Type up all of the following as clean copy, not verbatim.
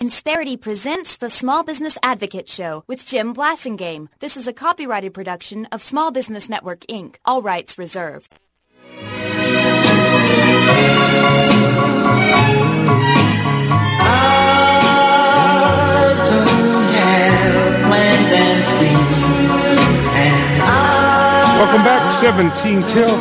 Insperity presents the Small Business Advocate Show with Jim Blasingame. This is a copyrighted production of Small Business Network, Inc. All rights reserved. Welcome back, 17 till.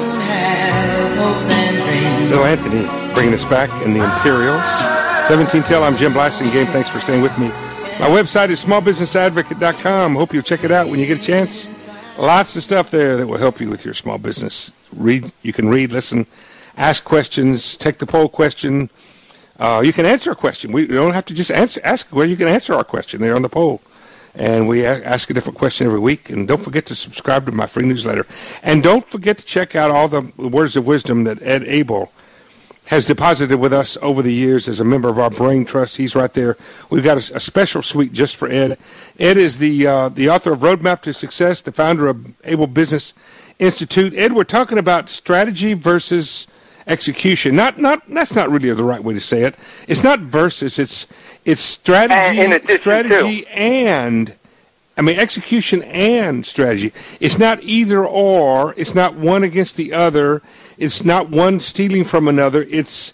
Bill Anthony bringing us back in the Imperials. 17 till, I'm Jim Blasingame. Thanks for staying with me. My website is smallbusinessadvocate.com. Hope you'll check it out when you get a chance. Lots of stuff there that will help you with your small business. You can read, listen, ask questions, take the poll question. You can answer a question. We don't have to just ask where you can answer our question there on the poll. And we ask a different question every week. And don't forget to subscribe to my free newsletter. And don't forget to check out all the words of wisdom that Ed Abel has deposited with us over the years as a member of our Brain Trust. He's right there. We've got a special suite just for Ed. Ed is the author of Roadmap to Success, the founder of Able Business Institute. Ed, we're talking about strategy versus execution. That's not really the right way to say it. It's not versus. It's strategy and execution and strategy. It's not either or. It's not one against the other. It's not one stealing from another. It's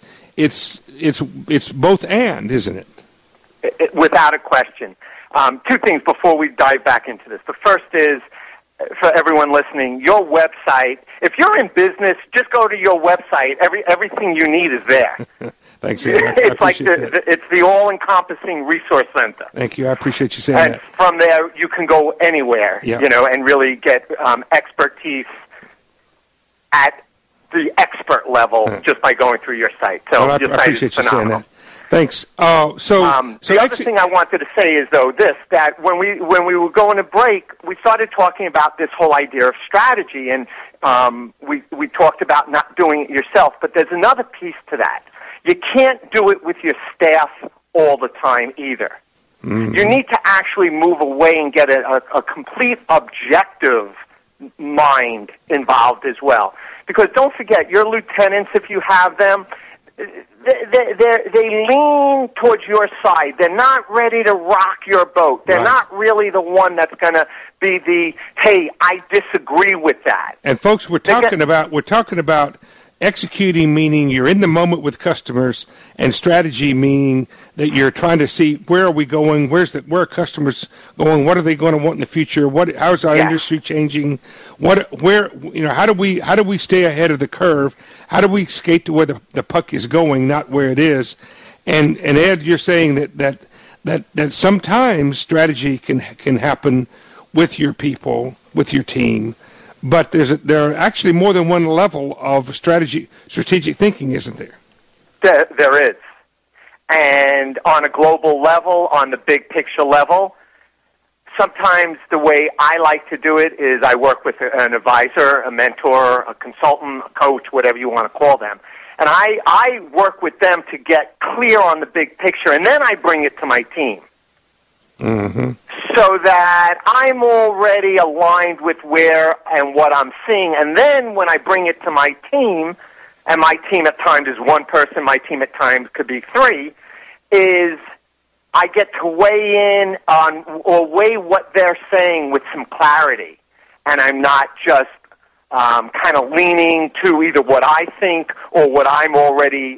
both and, isn't it? Without a question. Two things before we dive back into this. The first is, for everyone listening, your website. If you're in business, just go to your website. Everything you need is there. Thanks, Ed. It's like it's the all-encompassing resource center. Thank you. I appreciate you saying that. And from there, you can go anywhere, and really get expertise at the expert level just by going through your site. So I appreciate you saying that. Thanks. The other thing I wanted to say is, though, that when we were going to break, we started talking about this whole idea of strategy, and we talked about not doing it yourself, but there's another piece to that. You can't do it with your staff all the time either. Mm-hmm. You need to actually move away and get a complete objective mind involved as well. Because don't forget, your lieutenants, if you have them, they lean towards your side. They're not ready to rock your boat. They're not really the one that's going to be the, hey, I disagree with that. And folks, we're talking about executing, meaning you're in the moment with customers, and strategy, meaning that you're trying to see where are we going, where are customers going, what are they going to want in the future, how's our industry changing, how do we stay ahead of the curve, how do we skate to where the puck is going, not where it is, and Ed, you're saying that sometimes strategy can happen with your people, with your team. But there are actually more than one level of strategic thinking, isn't there? There is. And on a global level, on the big picture level, sometimes the way I like to do it is I work with an advisor, a mentor, a consultant, a coach, whatever you want to call them. And I work with them to get clear on the big picture, and then I bring it to my team. Mm-hmm. So that I'm already aligned with where and what I'm seeing. And then when I bring it to my team, and my team at times is one person, my team at times could be three, is I get to weigh in on or weigh what they're saying with some clarity. And I'm not just kind of leaning to either what I think or what I'm already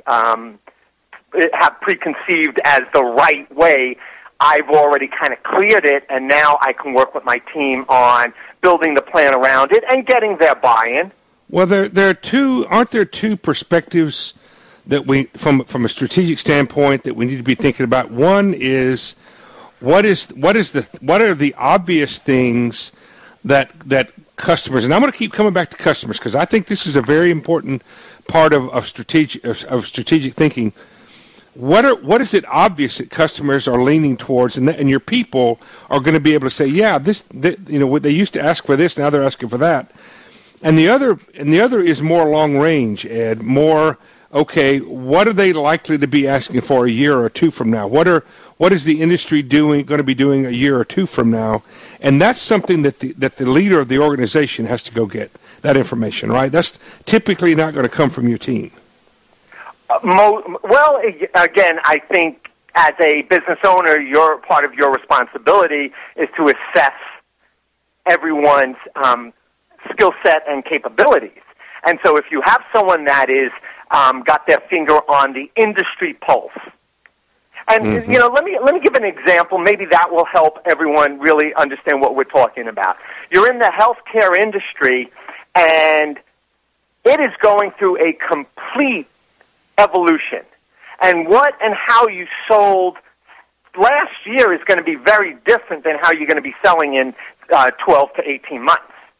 have preconceived as the right way. I've already kind of cleared it, and now I can work with my team on building the plan around it and getting their buy-in. Well, aren't there two perspectives that we, from a strategic standpoint, that we need to be thinking about? One is what are the obvious things that customers, and I'm going to keep coming back to customers because I think this is a very important part of strategic thinking. What is it obvious that customers are leaning towards, and your people are going to be able to say, yeah, they used to ask for this, now they're asking for that, and the other is more long range, Ed. More, okay, what are they likely to be asking for a year or two from now? What is the industry going to be doing a year or two from now? And that's something that the leader of the organization has to go get that information, right? That's typically not going to come from your team. Well, again, I think as a business owner, part of your responsibility is to assess everyone's skill set and capabilities. And so if you have someone that is got their finger on the industry pulse, and let me give an example. Maybe that will help everyone really understand what we're talking about. You're in the healthcare industry, and it is going through a complete evolution. And what and how you sold last year is going to be very different than how you're going to be selling in 12 to 18 months.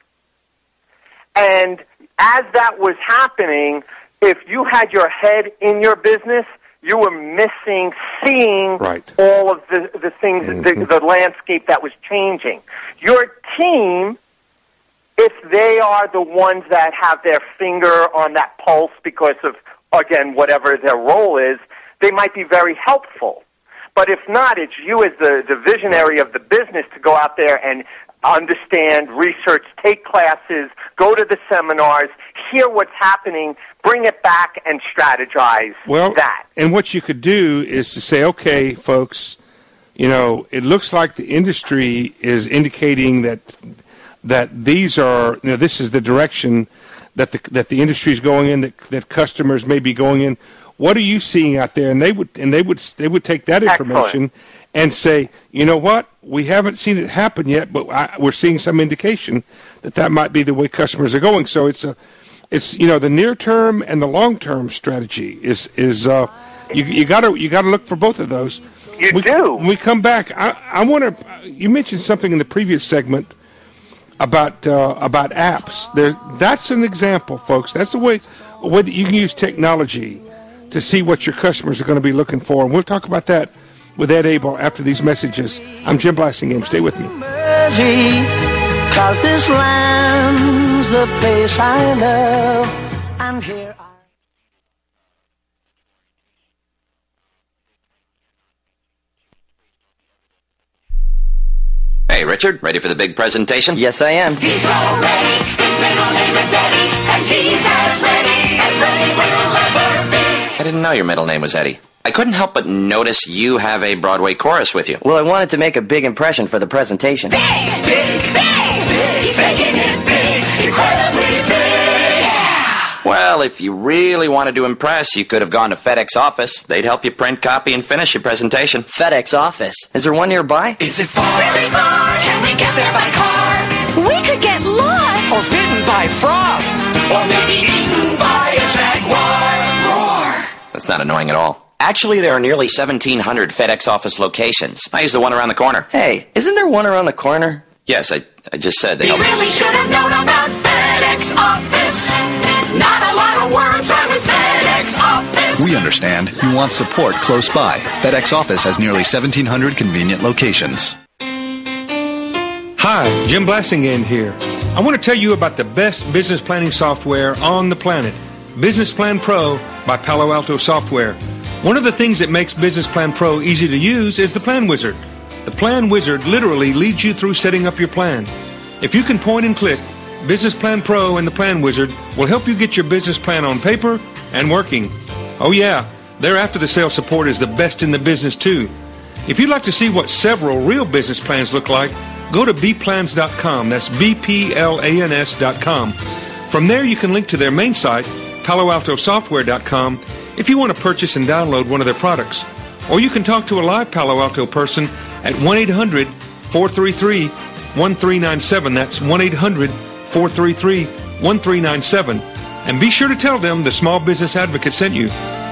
And as that was happening, if you had your head in your business, you were missing seeing all of the things, the landscape that was changing. Your team, if they are the ones that have their finger on that pulse because of, again, whatever their role is, they might be very helpful. But if not, it's you as the visionary of the business to go out there and understand, research, take classes, go to the seminars, hear what's happening, bring it back, and strategize that. And what you could do is to say, okay, folks, it looks like the industry is indicating that these are, this is the direction that the industry is going in, that customers may be going in. What are you seeing out there? And they would take that information and say, you know what, we haven't seen it happen yet, but we're seeing some indication that might be the way customers are going. So it's the near term and the long term strategy is you got to look for both of those. You do. When we come back, I want to. You mentioned something in the previous segment about apps. That's an example, folks. That's a way that you can use technology to see what your customers are going to be looking for. And we'll talk about that with Ed Abel after these messages. I'm Jim Blasingame. Stay with me. 'Cause this land's the place I love, and here Hey, Richard, ready for the big presentation? Yes, I am. He's all ready. His middle name is Eddie, and he's as ready will ever be. I didn't know your middle name was Eddie. I couldn't help but notice you have a Broadway chorus with you. Well, I wanted to make a big impression for the presentation. Big. He's making it big, incredibly big. Yeah. Well, if you really wanted to impress, you could have gone to FedEx office. They'd help you print, copy, and finish your presentation. FedEx office? Is there one nearby? Is it far? Very far. Can we get there by car? We could get lost. Or bitten by frost. Or maybe eaten by a jaguar. Roar. That's not annoying at all. Actually, there are nearly 1,700 FedEx office locations. I use the one around the corner. Hey, isn't there one around the corner? Yes, I just said they You really should have known about FedEx office. Not a lot of words right with FedEx office. We understand you want support close by. FedEx office has nearly 1,700 convenient locations. Hi, Jim Blasingame here. I want to tell you about the best business planning software on the planet, Business Plan Pro by Palo Alto Software. One of the things that makes Business Plan Pro easy to use is the Plan Wizard. The Plan Wizard literally leads you through setting up your plan. If you can point and click, Business Plan Pro and the Plan Wizard will help you get your business plan on paper and working. Oh yeah, their after-the-sale support is the best in the business too. If you'd like to see what several real business plans look like, go to bplans.com. That's bplans.com. From there you can link to their main site, paloaltosoftware.com, if you want to purchase and download one of their products. Or you can talk to a live Palo Alto person at 1-800-433-1397. That's 1-800-433-1397. And be sure to tell them the Small Business Advocate sent you.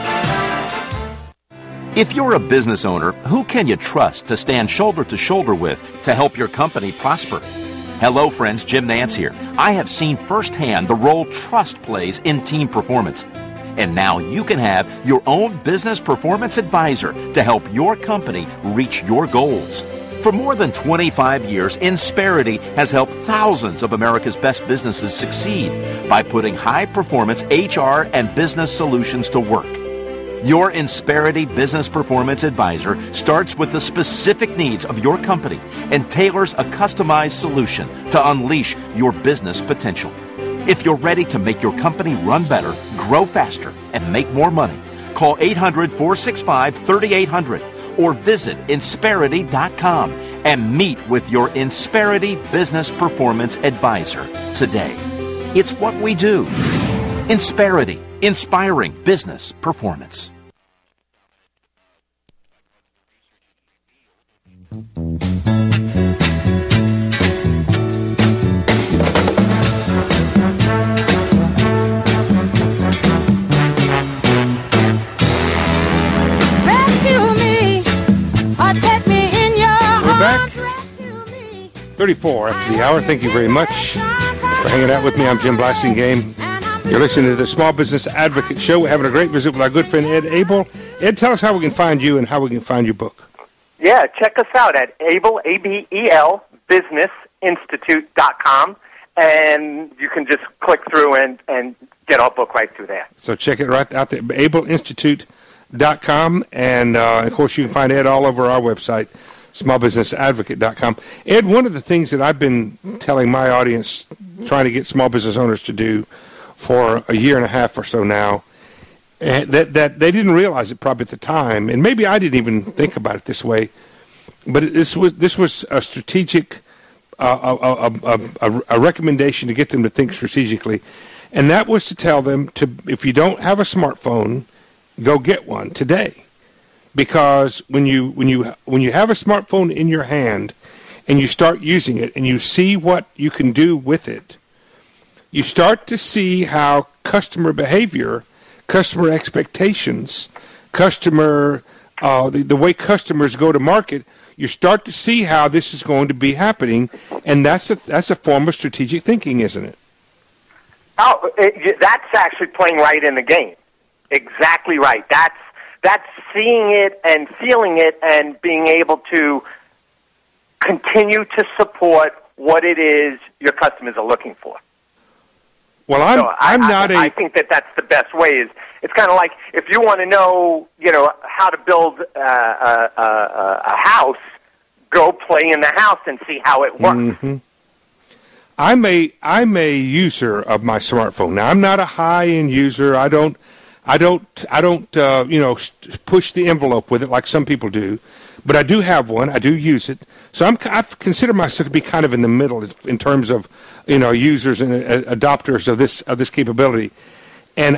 If you're a business owner, who can you trust to stand shoulder to shoulder with to help your company prosper? Hello, friends. Jim Nance here. I have seen firsthand the role trust plays in team performance. And now you can have your own business performance advisor to help your company reach your goals. For more than 25 years, Insperity has helped thousands of America's best businesses succeed by putting high-performance HR and business solutions to work. Your Insperity Business Performance Advisor starts with the specific needs of your company and tailors a customized solution to unleash your business potential. If you're ready to make your company run better, grow faster, and make more money, call 800-465-3800 or visit Insperity.com and meet with your Insperity Business Performance Advisor today. It's what we do. Insperity, inspiring business performance. We're back. 34 after the hour. Thank you very much for hanging out with me. I'm Jim Blasingame. You're listening to the Small Business Advocate Show. We're having a great visit with our good friend Ed Abel. Ed, tell us how we can find you and how we can find your book. Yeah, check us out at Abel, A-B-E-L, businessinstitute.com, and you can just click through and get our book right through there. So check it right out there, abelinstitute.com, and, of course, you can find Ed all over our website, smallbusinessadvocate.com. Ed, one of the things that I've been telling my audience, trying to get small business owners to do for a year and a half or so now, that they didn't realize it probably at the time, and maybe I didn't even think about it this way, but this was a strategic, a recommendation to get them to think strategically, and that was to tell them to, if you don't have a smartphone, go get one today, because when you have a smartphone in your hand and you start using it and you see what you can do with it, you start to see how customer behavior, customer expectations, the way customers go to market, you start to see how this is going to be happening, and that's a form of strategic thinking, isn't it? Oh, that's actually playing right in the game. Exactly right. That's seeing it and feeling it and being able to continue to support what it is your customers are looking for. Well, I think that's the best way. It's kind of like if you want to know, how to build a house, go play in the house and see how it works. Mm-hmm. I'm a user of my smartphone. Now, I'm not a high-end user. I don't push the envelope with it like some people do, but I do have one. I do use it. So I consider myself to be kind of in the middle in terms of, users and adopters of this capability. And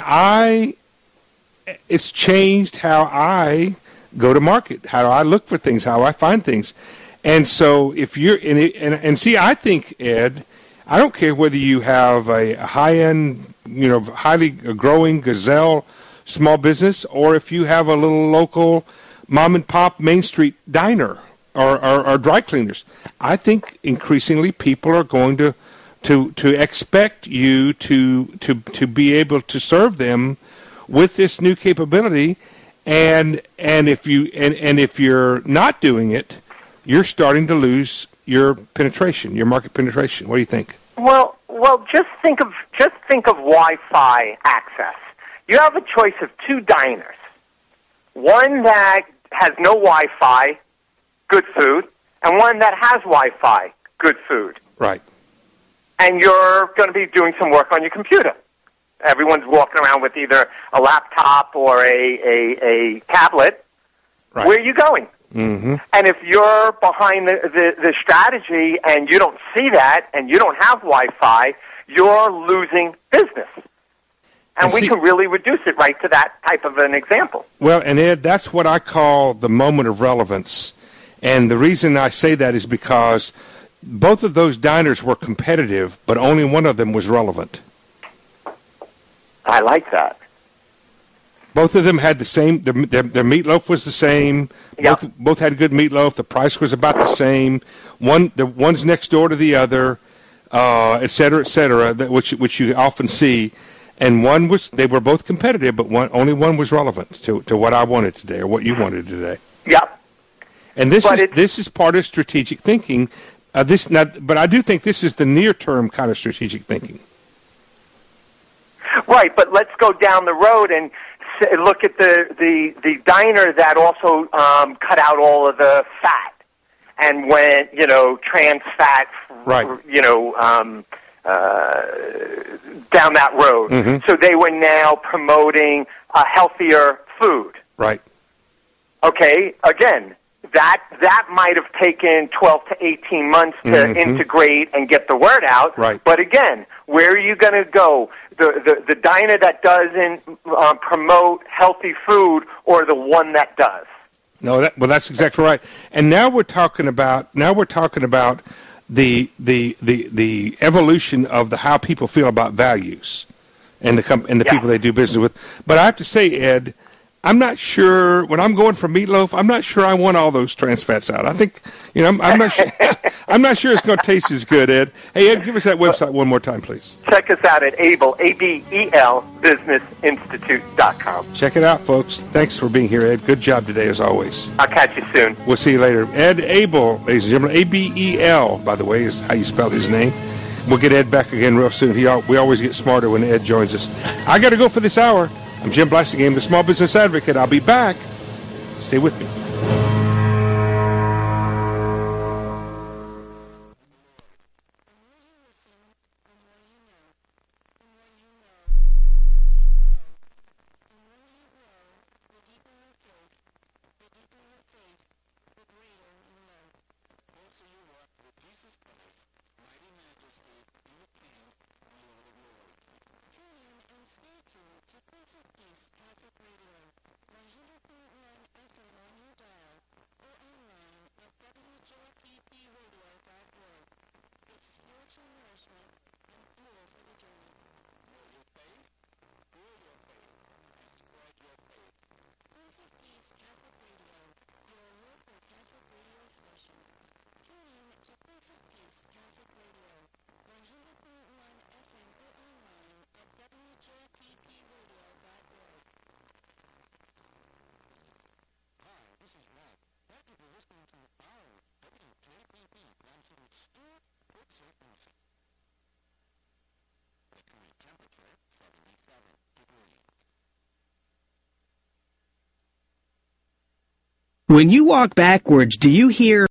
it's changed how I go to market, how I look for things, how I find things. And so if you're see, I think, Ed, I don't care whether you have a high-end, highly growing gazelle small business, or if you have a little local mom-and-pop Main Street diner or dry cleaners. I think increasingly people are going to expect you to be able to serve them with this new capability, and if you're not doing it, you're starting to lose your penetration, your market penetration. What do you think? Well, just think of Wi-Fi access. You have a choice of two diners. One that has no Wi-Fi, good food, and one that has Wi-Fi, good food. Right. And you're going to be doing some work on your computer. Everyone's walking around with either a laptop or a tablet. Right. Where are you going? Mm-hmm. And if you're behind the strategy and you don't see that and you don't have Wi-Fi, you're losing business. And we can really reduce it right to that type of an example. Well, and Ed, that's what I call the moment of relevance. And the reason I say that is because both of those diners were competitive, but only one of them was relevant. I like that. Both of them had the same, their meatloaf was the same. Yep. Both had good meatloaf. The price was about the same. One's next door to the other, et cetera, which you often see. And they were both competitive, but only one was relevant to what I wanted today or what you wanted today. Yep. And this is part of strategic thinking. But I do think this is the near-term kind of strategic thinking. Right, but let's go down the road and look at the diner that also cut out all of the fat and went, trans fat, right. Down that road. Mm-hmm. So they were now promoting a healthier food. Right. Okay, again, that might have taken 12 to 18 months to integrate and get the word out. Right. But again, where are you going to go? The diner that doesn't promote healthy food, or the one that does? No, that's exactly right. And now we're talking about the evolution of how people feel about values and the people they do business with. But I have to say, Ed, I'm not sure when I'm going for meatloaf. I'm not sure I want all those trans fats out. I think I'm not sure. I'm not sure it's going to taste as good, Ed. Hey, Ed, give us that website one more time, please. Check us out at Abel, ABEL, businessinstitute.com. Check it out, folks. Thanks for being here, Ed. Good job today, as always. I'll catch you soon. We'll see you later. Ed Abel, ladies and gentlemen. ABEL, by the way, is how you spell his name. We'll get Ed back again real soon. We always get smarter when Ed joins us. I got to go for this hour. I'm Jim Blasingame, the Small Business Advocate. I'll be back. Stay with me. When you walk backwards, do you hear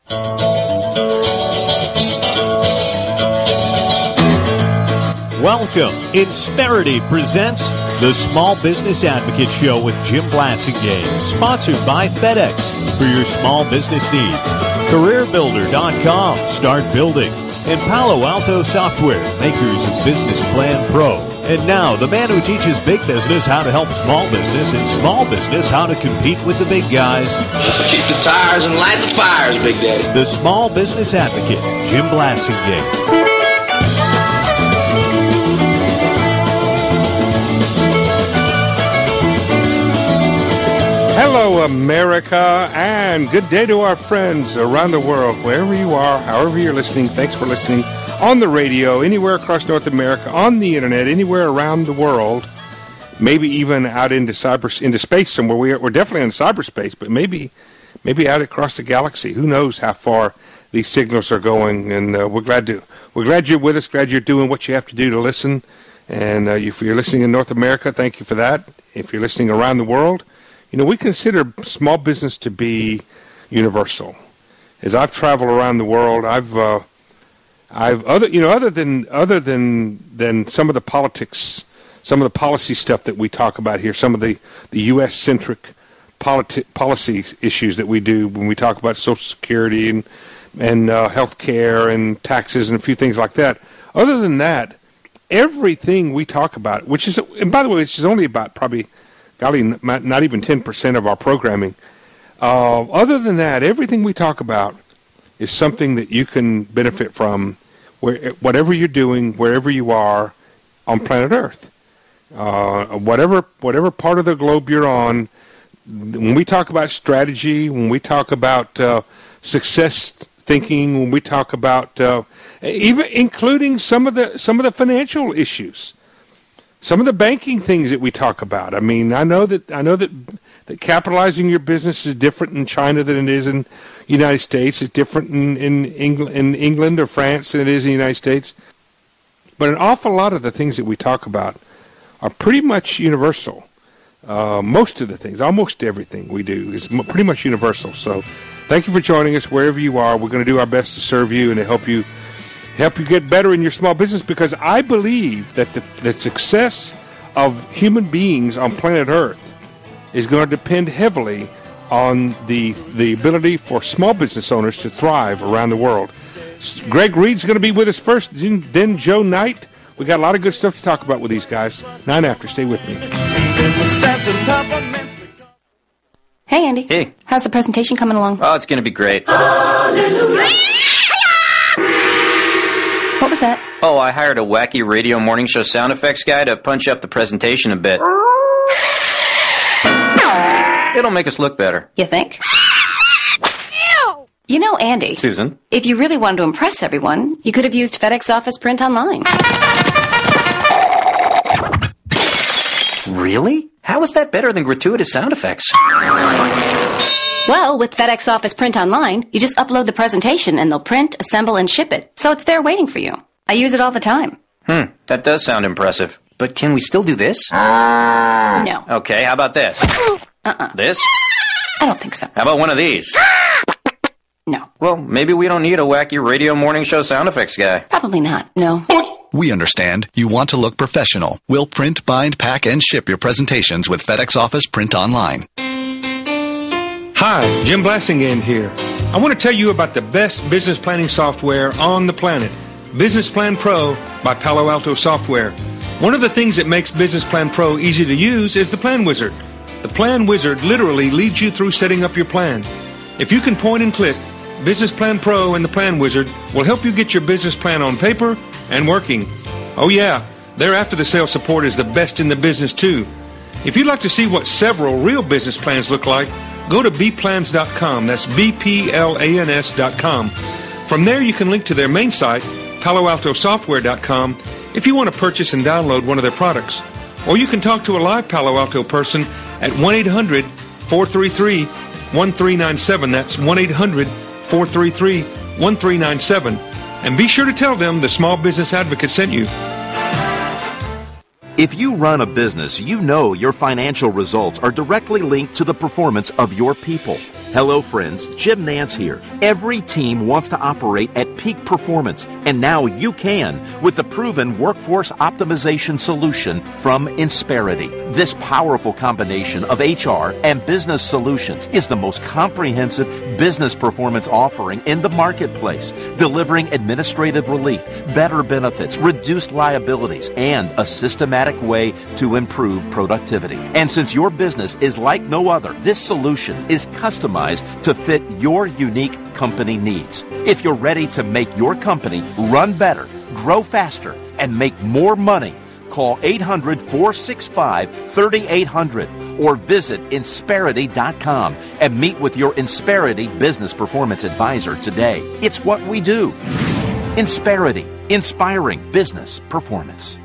Welcome. Insperity presents the Small Business Advocate Show with Jim Blasingame, sponsored by FedEx for your small business needs. CareerBuilder.com. Start building. And Palo Alto Software, makers of Business Plan Pro. And now, the man who teaches big business how to help small business and small business how to compete with the big guys. Kick the tires and light the fires, Big Daddy. The Small Business Advocate, Jim Blasingame. Hello, America, and good day to our friends around the world, wherever you are, however you're listening. Thanks for listening on the radio, anywhere across North America, on the internet, anywhere around the world, maybe even out into space somewhere. We're definitely in cyberspace, but maybe out across the galaxy. Who knows how far these signals are going? And we're glad you're with us. Glad you're doing what you have to do to listen. And if you're listening in North America, thank you for that. If you're listening around the world. You know, we consider small business to be universal. As I've traveled around the world, other than some of the politics, some of the policy stuff that we talk about here, some of the U.S.-centric policy issues that we do when we talk about Social Security and health care and taxes and a few things like that. Other than that, everything we talk about, which is, and by the way, which is only about probably, golly, not even 10% of our programming. Other than that, everything we talk about is something that you can benefit from, whatever you're doing, wherever you are on planet Earth. Whatever part of the globe you're on, when we talk about strategy, when we talk about success thinking, when we talk about even including some of the financial issues. Some of the banking things that we talk about. I mean, I know that capitalizing your business is different in China than it is in the United States. It's different in England or France than it is in the United States. But an awful lot of the things that we talk about are pretty much universal. Most of the things, almost everything we do is pretty much universal. So thank you for joining us wherever you are. We're going to do our best to serve you and to help you get better in your small business, because I believe that the success of human beings on planet Earth is going to depend heavily on the ability for small business owners to thrive around the world. Greg Reed's going to be with us first, then Joe Knight. We got a lot of good stuff to talk about with these guys. 9 after. Stay with me. Hey, Andy. Hey. How's the presentation coming along? Oh, it's going to be great. What was that? Oh, I hired a wacky radio morning show sound effects guy to punch up the presentation a bit. It'll make us look better. You think? You know, Andy. Susan? If you really wanted to impress everyone, you could have used FedEx Office Print Online. Really? How is that better than gratuitous sound effects? Well, with FedEx Office Print Online, you just upload the presentation and they'll print, assemble, and ship it. So it's there waiting for you. I use it all the time. That does sound impressive. But can we still do this? No. Okay, how about this? This? I don't think so. How about one of these? No. Well, maybe we don't need a wacky radio morning show sound effects guy. Probably not, no. We understand you want to look professional. We'll print, bind, pack, and ship your presentations with FedEx Office Print Online. Hi, Jim Blasingame here. I want to tell you about the best business planning software on the planet, Business Plan Pro by Palo Alto Software. One of the things that makes Business Plan Pro easy to use is the Plan Wizard. The Plan Wizard literally leads you through setting up your plan. If you can point and click, Business Plan Pro and the Plan Wizard will help you get your business plan on paper and working. Oh yeah, their after-the-sale support is the best in the business too. If you'd like to see what several real business plans look like, go to bplans.com. That's bplans.com. From there, you can link to their main site, paloaltosoftware.com, if you want to purchase and download one of their products. Or you can talk to a live Palo Alto person at 1-800-433-1397. That's 1-800-433-1397. And be sure to tell them the Small Business Advocate sent you. If you run a business, you know your financial results are directly linked to the performance of your people. Hello, friends. Jim Nance here. Every team wants to operate at peak performance, and now you can with the proven workforce optimization solution from Insperity. This powerful combination of HR and business solutions is the most comprehensive business performance offering in the marketplace, delivering administrative relief, better benefits, reduced liabilities, and a systematic way to improve productivity. And since your business is like no other, this solution is customized to fit your unique company needs. If you're ready to make your company run better, grow faster, and make more money, call 800-465-3800 or visit Insperity.com and meet with your Insperity Business Performance Advisor today. It's what we do. Insperity, inspiring business performance.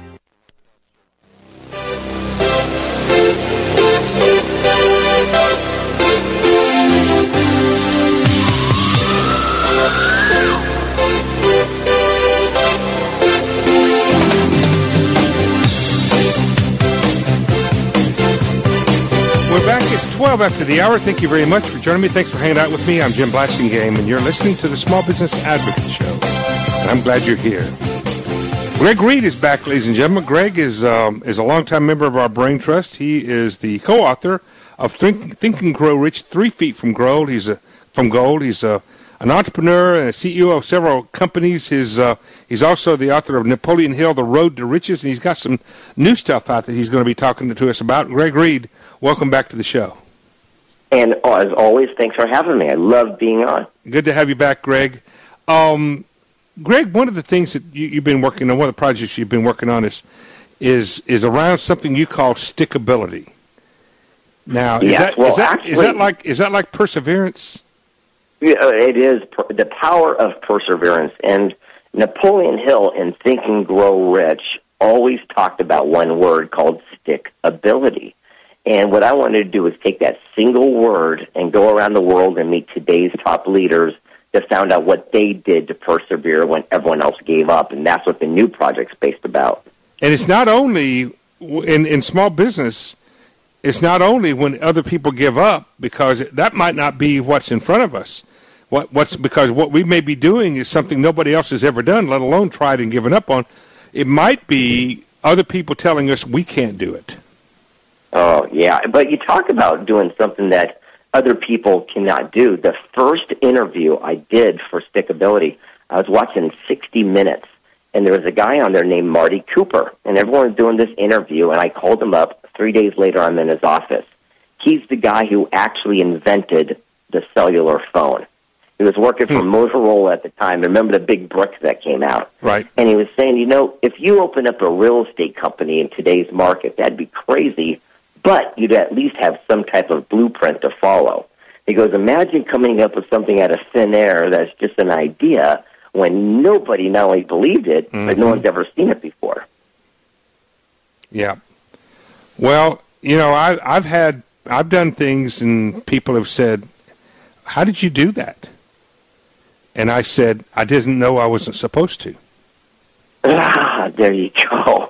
We're back. It's 12 after the hour. Thank you very much for joining me. Thanks for hanging out with me. I'm Jim Blassingame, and you're listening to the Small Business Advocate Show. And I'm glad you're here. Greg Reed is back, ladies and gentlemen. Greg is a longtime member of our Brain Trust. He is the co-author of Think and Grow Rich, 3 Feet from Gold. He's an entrepreneur and a CEO of several companies. He's also the author of Napoleon Hill, The Road to Riches, and he's got some new stuff out that he's going to be talking to us about. Greg Reed, welcome back to the show. And as always, thanks for having me. I love being on. Good to have you back, Greg. Greg, one of the things that you've been working on, one of the projects you've been working on is around something you call stickability. Now, is that like perseverance? Yeah, it is the power of perseverance. And Napoleon Hill in Think and Grow Rich always talked about one word called stickability. And what I wanted to do is take that single word and go around the world and meet today's top leaders that found out what they did to persevere when everyone else gave up. And that's what the new project's based about. And it's not only in small business, it's not only when other people give up, because that might not be what's in front of us. Because what we may be doing is something nobody else has ever done, let alone tried and given up on. It might be other people telling us we can't do it. Oh, yeah. But you talk about doing something that other people cannot do. The first interview I did for Stickability, I was watching 60 Minutes, and there was a guy on there named Marty Cooper, and everyone was doing this interview, and I called him up. 3 days later, I'm in his office. He's the guy who actually invented the cellular phone. He was working for Motorola at the time. Remember the big brick that came out? Right. And he was saying, if you open up a real estate company in today's market, that'd be crazy, but you'd at least have some type of blueprint to follow. He goes, imagine coming up with something out of thin air that's just an idea when nobody not only believed it, but no one's ever seen it before. Yeah. Well, I've done things and people have said, how did you do that? And I said, I didn't know I wasn't supposed to. There you go.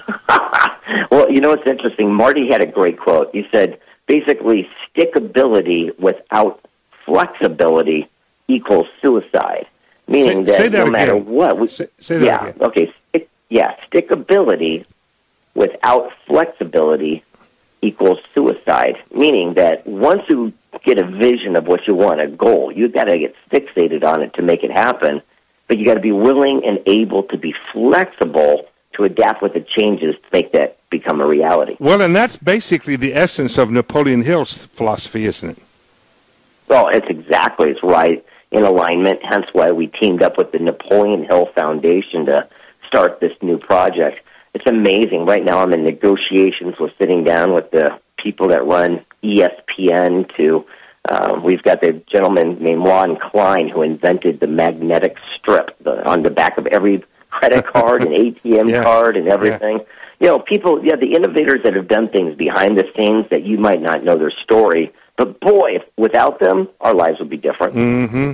Well, what's interesting? Marty had a great quote. He said, basically, stickability without flexibility equals suicide. Meaning that no matter what. Say that again. Okay. Stickability without flexibility equals suicide. Meaning that once you get a vision of what you want, a goal, you've got to get fixated on it to make it happen. But you got to be willing and able to be flexible to adapt with the changes to make that become a reality. Well, and that's basically the essence of Napoleon Hill's philosophy, isn't it? Well, it's right in alignment, hence why we teamed up with the Napoleon Hill Foundation to start this new project. It's amazing. Right now I'm in negotiations. We're sitting down with the people that run ESPN we've got the gentleman named Ron Klein who invented the magnetic strip on the back of every credit card and ATM card and everything. Yeah. The innovators that have done things behind the scenes that you might not know their story, but boy, without them, our lives would be different. Mm-hmm.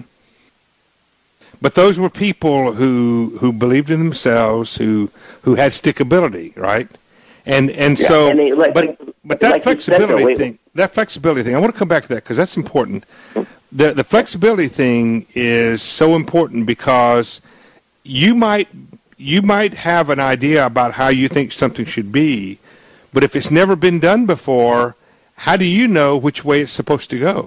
But those were people who believed in themselves, who had stickability, right? And so, But that flexibility thing, I want to come back to that because that's important. The flexibility thing is so important because you might have an idea about how you think something should be, but if it's never been done before, how do you know which way it's supposed to go?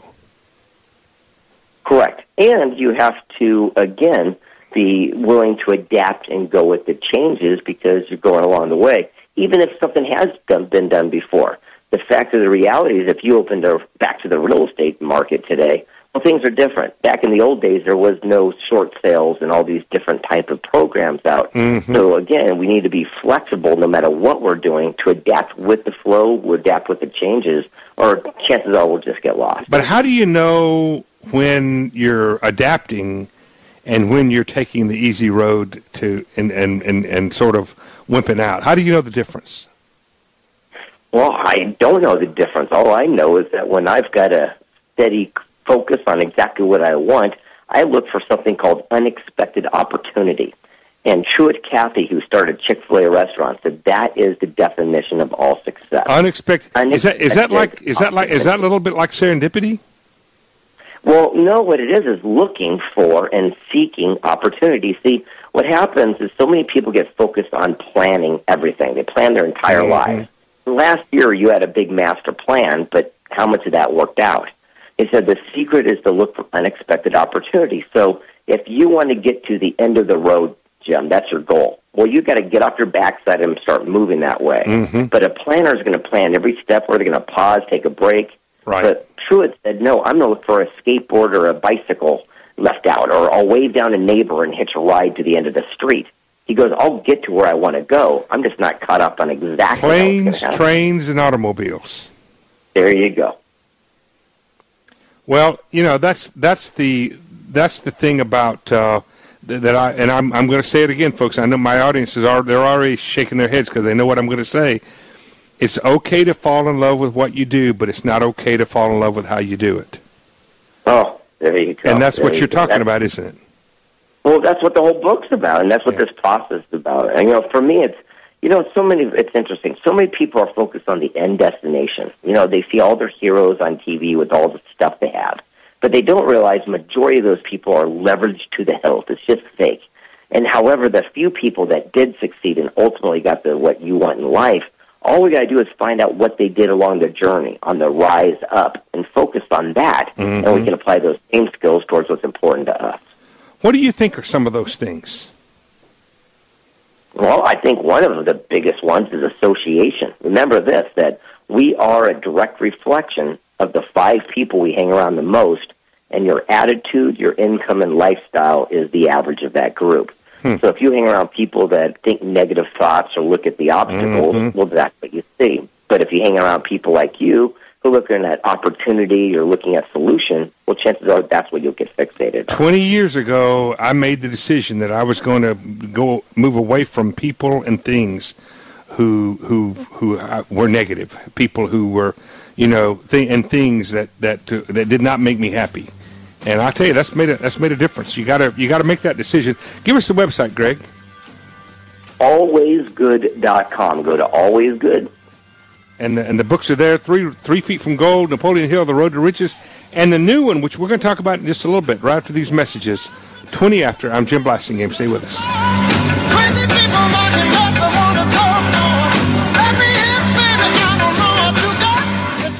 Correct. And you have to, again, be willing to adapt and go with the changes because you're going along the way, even if something has been done before. The fact of the reality is if you opened back to the real estate market today, well, things are different. Back in the old days, there was no short sales and all these different type of programs out. Mm-hmm. So, again, we need to be flexible no matter what we're doing to adapt with the flow, adapt with the changes, or chances are we'll just get lost. But how do you know when you're adapting and when you're taking the easy road to and sort of wimping out? How do you know the difference? Well, I don't know the difference. All I know is that when I've got a steady focus on exactly what I want, I look for something called unexpected opportunity. And Truett Cathy, who started Chick-fil-A restaurants, said that is the definition of all success. Unexpected. Is that a little bit like serendipity? Well, no, what it is looking for and seeking opportunity. See, what happens is so many people get focused on planning everything. They plan their entire lives. Last year, you had a big master plan, but how much of that worked out? They said the secret is to look for unexpected opportunity. So if you want to get to the end of the road, Jim, that's your goal. Well, you've got to get off your backside and start moving that way. Mm-hmm. But a planner is going to plan every step where they're going to pause, take a break. Right. But Truett said, no, I'm going to look for a skateboard or a bicycle left out, or I'll wave down a neighbor and hitch a ride to the end of the street. He goes, I'll get to where I want to go. I'm just not caught up on exactly planes, trains, and automobiles. There you go. Well, you know, that's the thing about I'm going to say it again, folks. I know my audiences they're already shaking their heads because they know what I'm going to say. It's okay to fall in love with what you do, but it's not okay to fall in love with how you do it. Oh, there you go. And that's what you're talking about, isn't it? Well, that's what the whole book's about, and that's what this process is about. And, you know, for me, it's interesting. So many people are focused on the end destination. You know, they see all their heroes on TV with all the stuff they have. But they don't realize the majority of those people are leveraged to the hilt. It's just fake. And however, the few people that did succeed and ultimately got what you want in life, all we got to do is find out what they did along the journey, on the rise up, and focus on that. Mm-hmm. And we can apply those same skills towards what's important to us. What do you think are some of those things? Well, I think one of the biggest ones is association. Remember this, that we are a direct reflection of the 5 people we hang around the most, and your attitude, your income, and lifestyle is the average of that group. So if you hang around people that think negative thoughts or look at the obstacles, well, that's what you see. But if you hang around people like you who are looking at opportunity or looking at solution, well, chances are that's what you'll get fixated on. 20 years ago, I made the decision that I was going to move away from people and things who were negative, people who were, you know, things that did not make me happy. And I tell you, that's made a difference. You gotta make that decision. Give us the website, Greg. Alwaysgood.com. Go to Always Good. And the books are there. 3 Feet from Gold, Napoleon Hill, The Road to Riches, and the new one, which we're going to talk about in just a little bit, right after these messages. 20 after. I'm Jim Blasingame. Stay with us. Crazy people knocking at the want to talk more. Let me in, baby. I don't know what you got.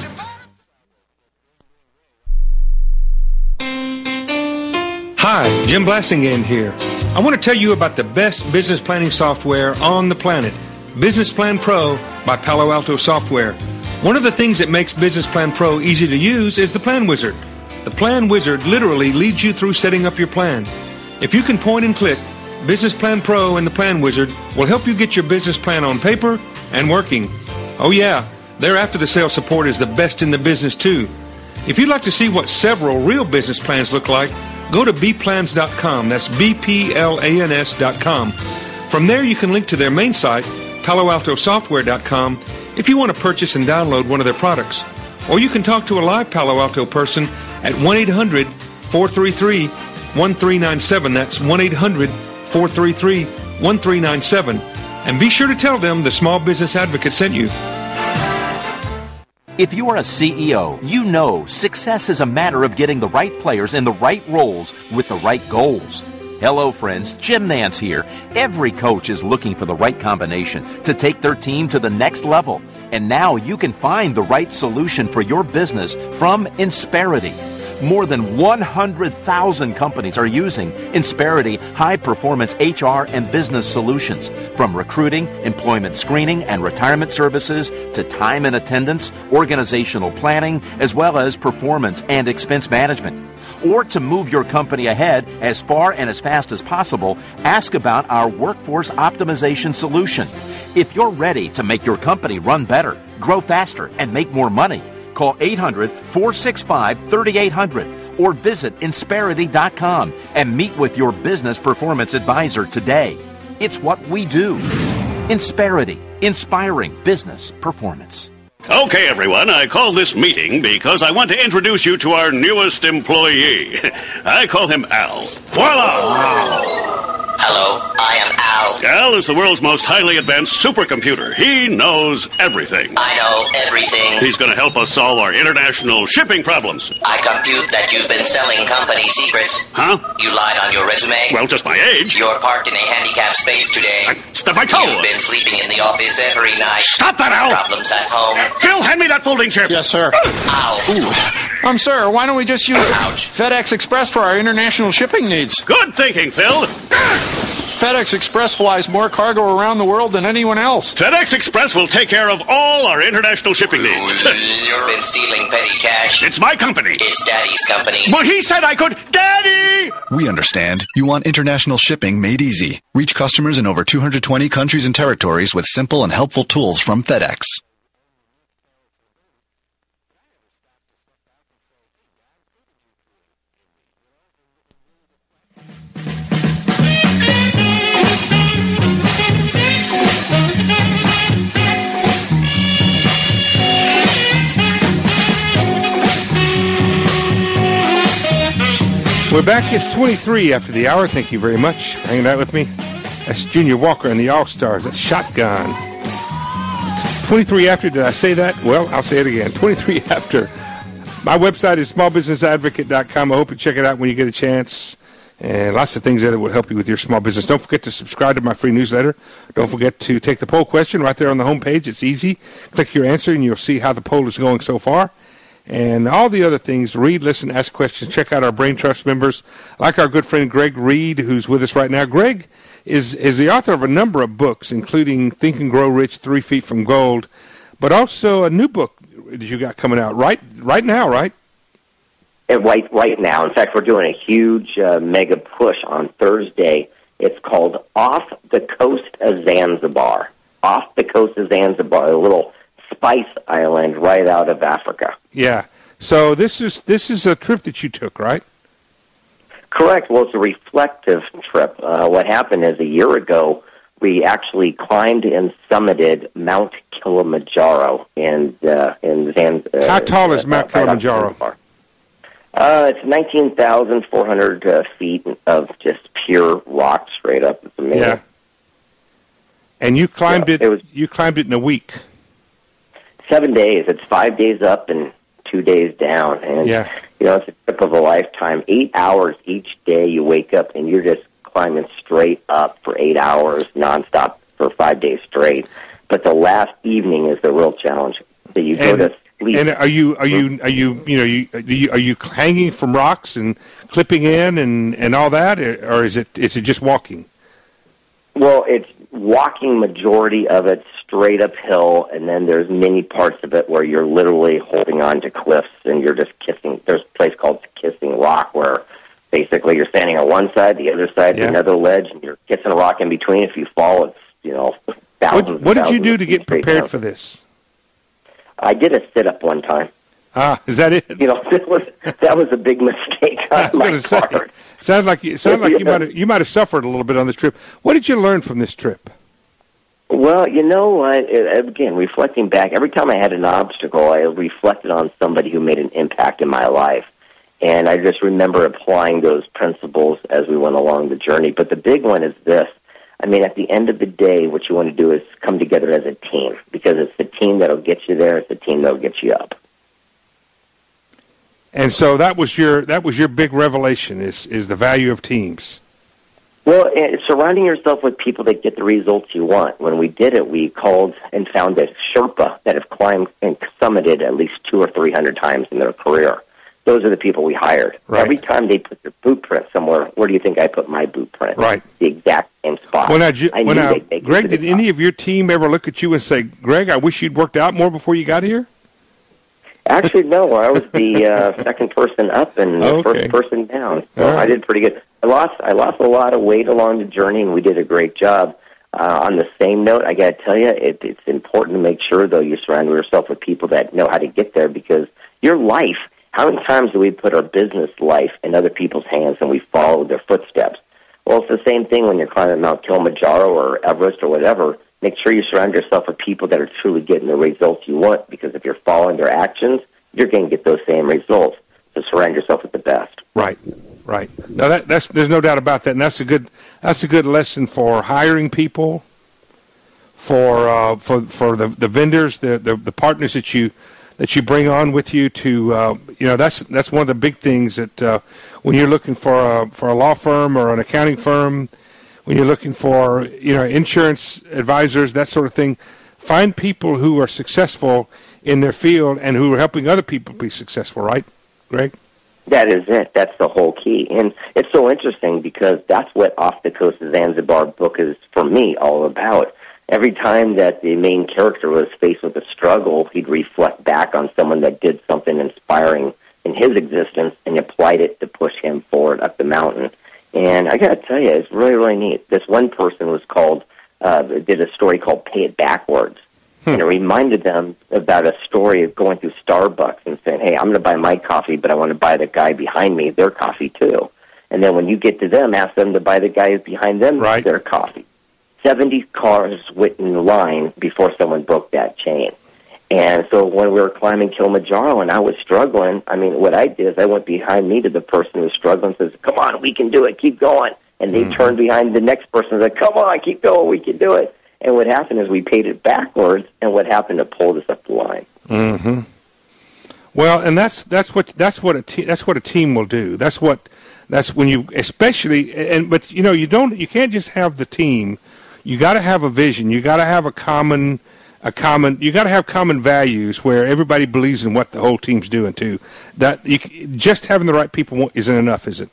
Hi, Jim Blasingame here. I want to tell you about the best business planning software on the planet, Business Plan Pro by Palo Alto Software. One of the things that makes Business Plan Pro easy to use is the Plan Wizard. The Plan Wizard literally leads you through setting up your plan. If you can point and click, Business Plan Pro and the Plan Wizard will help you get your business plan on paper and working. Oh yeah, their after-the-sale support is the best in the business too. If you'd like to see what several real business plans look like, go to bplans.com. That's BPLANS.com. From there, you can link to their main site, PaloAltoSoftware.com, if you want to purchase and download one of their products. Or you can talk to a live Palo Alto person at 1-800-433-1397. That's 1-800-433-1397. And be sure to tell them the Small Business Advocate sent you. If you are a CEO, you know success is a matter of getting the right players in the right roles with the right goals. Hello, friends. Jim Nance here. Every coach is looking for the right combination to take their team to the next level. And now you can find the right solution for your business from Insperity. More than 100,000 companies are using Insperity high-performance HR and business solutions, from recruiting, employment screening, and retirement services to time and attendance, organizational planning, as well as performance and expense management. Or to move your company ahead as far and as fast as possible, ask about our workforce optimization solution. If you're ready to make your company run better, grow faster, and make more money, call 800-465-3800 or visit Insperity.com and meet with your business performance advisor today. It's what we do. Insperity, inspiring business performance. Okay, everyone, I call this meeting because I want to introduce you to our newest employee. I call him Al. Voila! Hello, I am Al. Al is the world's most highly advanced supercomputer. He knows everything. I know everything. He's going to help us solve our international shipping problems. I compute that you've been selling company secrets. Huh? You lied on your resume. Well, just my age. You're parked in a handicapped space today. Step my toe. You've been sleeping in the office every night. Stop that, Al. Problems at home. Phil, hand me that folding chair. Yes, sir. Ow. Sir, why don't we just use FedEx Express for our international shipping needs? Good thinking, Phil. FedEx Express flies more cargo around the world than anyone else. FedEx Express will take care of all our international shipping needs. You've been stealing petty cash. It's my company. It's Daddy's company. But he said I could. Daddy! We understand. You want international shipping made easy. Reach customers in over 220 countries and territories with simple and helpful tools from FedEx. We're back. It's 23 after the hour. Thank you very much for hanging out with me. That's Junior Walker and the All-Stars. That's Shotgun. 23 after. Did I say that? Well, I'll say it again. 23 after. My website is smallbusinessadvocate.com. I hope you check it out when you get a chance. And lots of things that will help you with your small business. Don't forget to subscribe to my free newsletter. Don't forget to take the poll question right there on the home page. It's easy. Click your answer, and you'll see how the poll is going so far. And all the other things, read, listen, ask questions, check out our Brain Trust members, like our good friend Greg Reed, who's with us right now. Greg is the author of a number of books, including Think and Grow Rich, 3 Feet from Gold, but also a new book that you got coming out right now, right? Right now. In fact, we're doing a huge mega push on Thursday. It's called Off the Coast of Zanzibar. Off the Coast of Zanzibar, a little spice island right out of Africa. Yeah. So this is a trip that you took, right? Correct. Well, it's a reflective trip. What happened is a year ago, we actually climbed and summited Mount Kilimanjaro in Zanzibar. How tall is Mount Kilimanjaro? It's 19,400 feet of just pure rock straight up. It's amazing. Yeah. And you climbed it. You climbed it in a week. 7 days. It's 5 days up and 2 days down. And, you know, it's a trip of a lifetime. 8 hours each day you wake up and you're just climbing straight up for 8 hours nonstop for 5 days straight. But the last evening is the real challenge. So you go to sleep. And are you hanging from rocks and clipping in and all that, or is it just walking? Well, it's walking majority of it straight uphill, and then there's many parts of it where you're literally holding on to cliffs and you're just kissing. There's a place called Kissing Rock where basically you're standing on one side, the other side, another ledge, and you're kissing a rock in between. If you fall, it's, you know, thousands. What did you do to get prepared for this? I did a sit-up one time. Ah, is that it? You know, that was a big mistake on my part. Sounds like you might have suffered a little bit on this trip. What did you learn from this trip? Well, you know, again, reflecting back, every time I had an obstacle, I reflected on somebody who made an impact in my life. And I just remember applying those principles as we went along the journey. But the big one is this. I mean, at the end of the day, what you want to do is come together as a team, because it's the team that'll get you there. It's the team that'll get you up. And so that was your big revelation is the value of teams. Well, surrounding yourself with people that get the results you want. When we did it, we called and found a Sherpa that have climbed and summited at least 200 or 300 times in their career. Those are the people we hired. Right. Every time they put their boot print somewhere, where do you think I put my boot print? Right. The exact same spot. Well, now, Greg, did any of your team ever look at you and say, Greg, I wish you'd worked out more before you got here? Actually, no. I was the second person up and the first person down. So I did pretty good. I lost a lot of weight along the journey, and we did a great job. On the same note, I got to tell you, it's important to make sure, though, you surround yourself with people that know how to get there, because your life, how many times do we put our business life in other people's hands and we follow their footsteps? Well, it's the same thing when you're climbing Mount Kilimanjaro or Everest or whatever. Make sure you surround yourself with people that are truly getting the results you want, because if you're following their actions, you're going to get those same results. So surround yourself with the best. Right. Now that's there's no doubt about that, and that's a good lesson for hiring people, for the vendors, the partners that you bring on with you to that's one of the big things that when you're looking for a law firm or an accounting firm, when you're looking for insurance advisors, that sort of thing, find people who are successful in their field and who are helping other people be successful, right, Greg? That is it. That's the whole key. And it's so interesting because that's what Off the Coast of Zanzibar book is, for me, all about. Every time that the main character was faced with a struggle, he'd reflect back on someone that did something inspiring in his existence and applied it to push him forward up the mountain. And I got to tell you, it's really, really neat. This one person was did a story called Pay It Backwards. And it reminded them about a story of going through Starbucks and saying, hey, I'm going to buy my coffee, but I want to buy the guy behind me their coffee too. And then when you get to them, ask them to buy the guy behind them their coffee. 70 cars went in line before someone broke that chain. And so when we were climbing Kilimanjaro and I was struggling, I mean, what I did is I went behind me to the person who was struggling and says, come on, we can do it, keep going. And they turned behind the next person and said, come on, keep going, we can do it. And what happened is we paid it backwards, and what happened, it pulled us up the line. Mm-hmm. Well, and that's what a team will do. That's when you especially but you can't just have the team. You got to have a vision. You got to have you got to have common values where everybody believes in what the whole team's doing too. Just having the right people isn't enough, is it?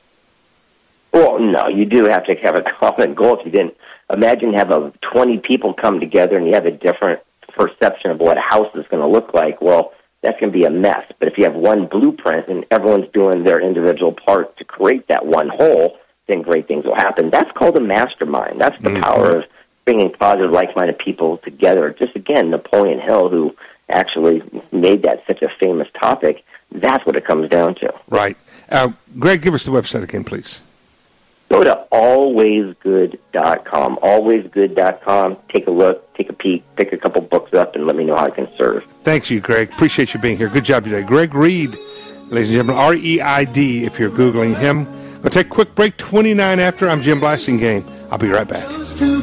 Well, no, you do have to have a common goal. If you didn't, imagine have 20 people come together and you have a different perception of what a house is going to look like. Well, that's going to be a mess. But if you have one blueprint and everyone's doing their individual part to create that one whole, then great things will happen. That's called a mastermind. That's the power of bringing positive, like-minded people together. Just, again, Napoleon Hill, who actually made that such a famous topic, that's what it comes down to. Right. Greg, give us the website again, please. Go to alwaysgood.com. Alwaysgood.com. Take a look, take a peek, pick a couple books up, and let me know how I can serve. Thanks you, Greg. Appreciate you being here. Good job today. Greg Reid, ladies and gentlemen, R-E-I-D if you're Googling him. We'll take a quick break, 29 after. I'm Jim Blasingame. I'll be right back. You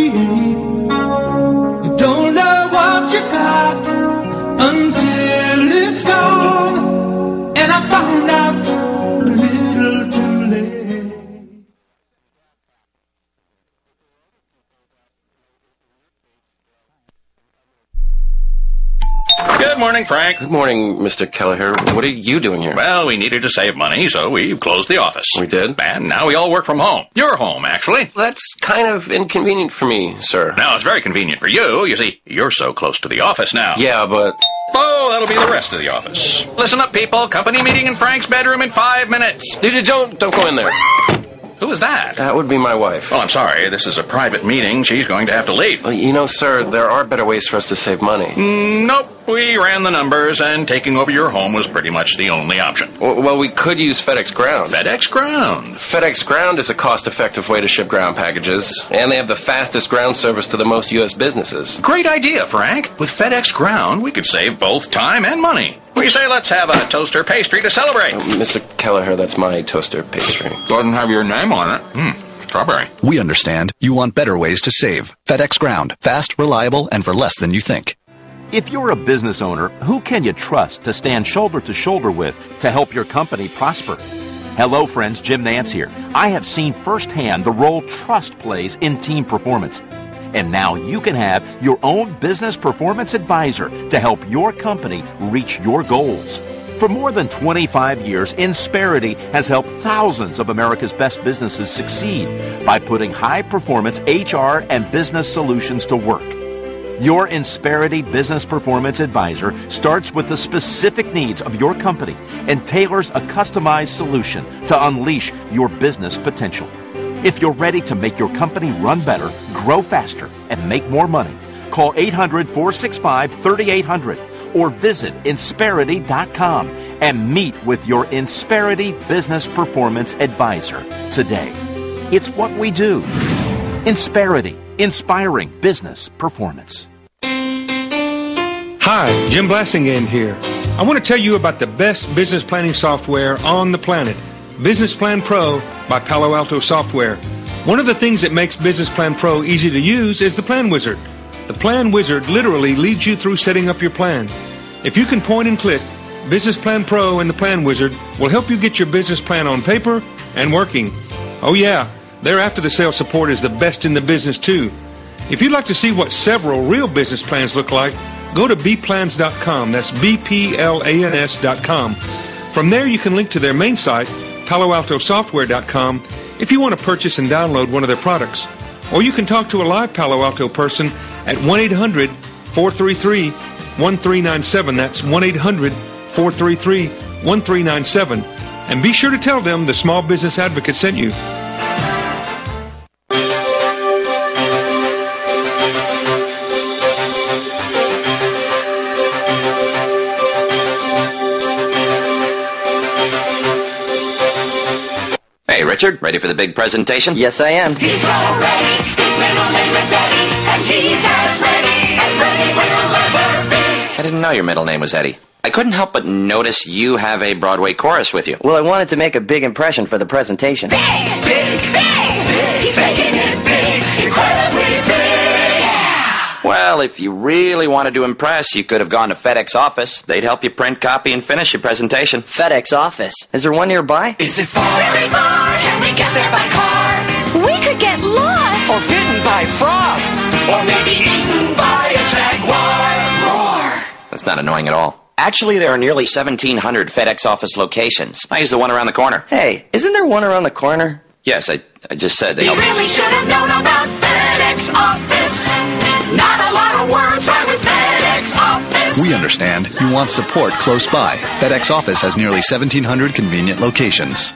don't know what you got until it's gone. And I found out a little too late. Good morning, Frank. Good morning, Mr. Kelleher. What are you doing here? Well, we needed to save money, so we've closed the office. We did? And now we all work from home. Your home, actually. That's kind of inconvenient for me, sir. No, it's very convenient for you. You see, you're so close to the office now. Yeah, but... Oh, that'll be the rest of the office. Listen up, people. Company meeting in Frank's bedroom in 5 minutes. Don't go in there. Who is that? That would be my wife. Well, I'm sorry. This is a private meeting. She's going to have to leave. Well, sir, there are better ways for us to save money. Nope. We ran the numbers, and taking over your home was pretty much the only option. Well, we could use FedEx Ground. FedEx Ground? FedEx Ground is a cost-effective way to ship ground packages, and they have the fastest ground service to the most U.S. businesses. Great idea, Frank. With FedEx Ground, we could save both time and money. What do you say let's have a toaster pastry to celebrate? Mr. Kelleher, that's my toaster pastry. Doesn't have your name on it. Strawberry. We understand you want better ways to save. FedEx Ground. Fast, reliable, and for less than you think. If you're a business owner, who can you trust to stand shoulder to shoulder with to help your company prosper? Hello, friends. Jim Nance here. I have seen firsthand the role trust plays in team performance. And now you can have your own business performance advisor to help your company reach your goals. For more than 25 years, Insperity has helped thousands of America's best businesses succeed by putting high-performance HR and business solutions to work. Your Insperity Business Performance Advisor starts with the specific needs of your company and tailors a customized solution to unleash your business potential. If you're ready to make your company run better, grow faster, and make more money, call 800-465-3800 or visit Insperity.com and meet with your Insperity Business Performance Advisor today. It's what we do. Insperity, inspiring business performance. Hi, Jim Blassingame here. I want to tell you about the best business planning software on the planet, Business Plan Pro by Palo Alto Software. One of the things that makes Business Plan Pro easy to use is the Plan Wizard. The Plan Wizard literally leads you through setting up your plan. If you can point and click, Business Plan Pro and the Plan Wizard will help you get your business plan on paper and working. Oh yeah, their after-the-sale support is the best in the business too. If you'd like to see what several real business plans look like, go to bplans.com. That's BPLANS.com. From there you can link to their main site, PaloAltoSoftware.com, if you want to purchase and download one of their products. Or you can talk to a live Palo Alto person at 1-800-433-1397. That's 1-800-433-1397. And be sure to tell them the Small Business Advocate sent you. Hey, Richard, ready for the big presentation? Yes, I am. He's all ready. His middle name is Eddie, and he's as ready will ever be. I didn't know your middle name was Eddie. I couldn't help but notice you have a Broadway chorus with you. Well, I wanted to make a big impression for the presentation. Big. He's making it big, incredibly big. Yeah. Well, if you really wanted to impress, you could have gone to FedEx office. They'd help you print, copy, and finish your presentation. FedEx office? Is there one nearby? Is it far? Very far. Can we get there by car? We could get lost. Or bitten by frost. Or maybe eaten by a jaguar. Roar. That's not annoying at all. Actually, there are nearly 1,700 FedEx office locations. I use the one around the corner. Hey, isn't there one around the corner? Yes, I just said they You help. really should have known about FedEx Office. Not a lot of words right with FedEx Office. We understand you want support close by. FedEx Office has nearly 1,700 convenient locations.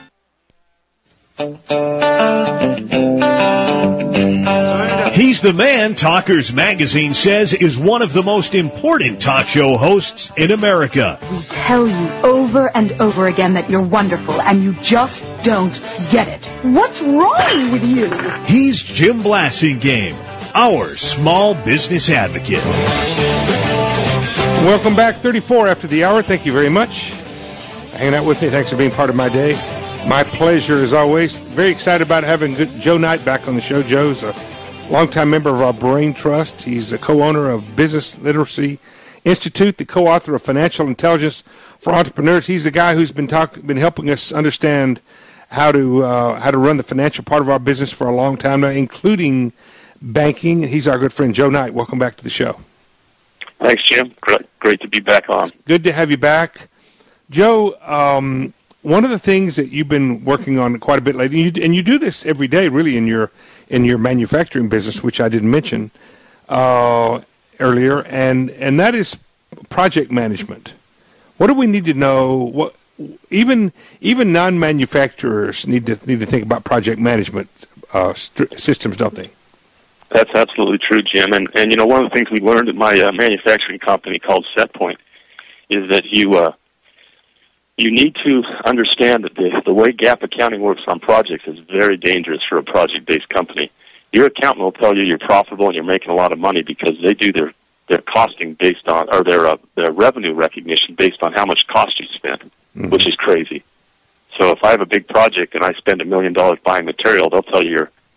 He's the man Talkers Magazine says is one of the most important talk show hosts in America. We tell you over and over again that you're wonderful, and you just don't get it. What's wrong with you? He's Jim Blassingame, our small business advocate. Welcome back, 34 after the hour. Thank you very much for hanging out with me. Thanks for being part of my day. My pleasure as always. Very excited about having Joe Knight back on the show. Joe's a longtime member of our Brain Trust. He's a co-owner of Business Literacy Institute, the co-author of Financial Intelligence for Entrepreneurs. He's the guy who's been helping us understand how to run the financial part of our business for a long time now, including banking. He's our good friend Joe Knight. Welcome back to the show. Thanks, Jim. Great to be back on. Good to have you back. Joe, one of the things that you've been working on quite a bit lately, and you do this every day really in your manufacturing business, which I didn't mention earlier, and that is project management. What do we need to know? What even non-manufacturers need to think about project management systems, don't they? That's absolutely true, Jim. And you know, one of the things we learned at my manufacturing company called SetPoint is that you need to understand that the way GAAP accounting works on projects is very dangerous for a project-based company. Your accountant will tell you you're profitable and you're making a lot of money because they do their costing based on, or their revenue recognition based on how much cost you spent, which is crazy. So if I have a big project and I spend $1 million buying material, they'll tell you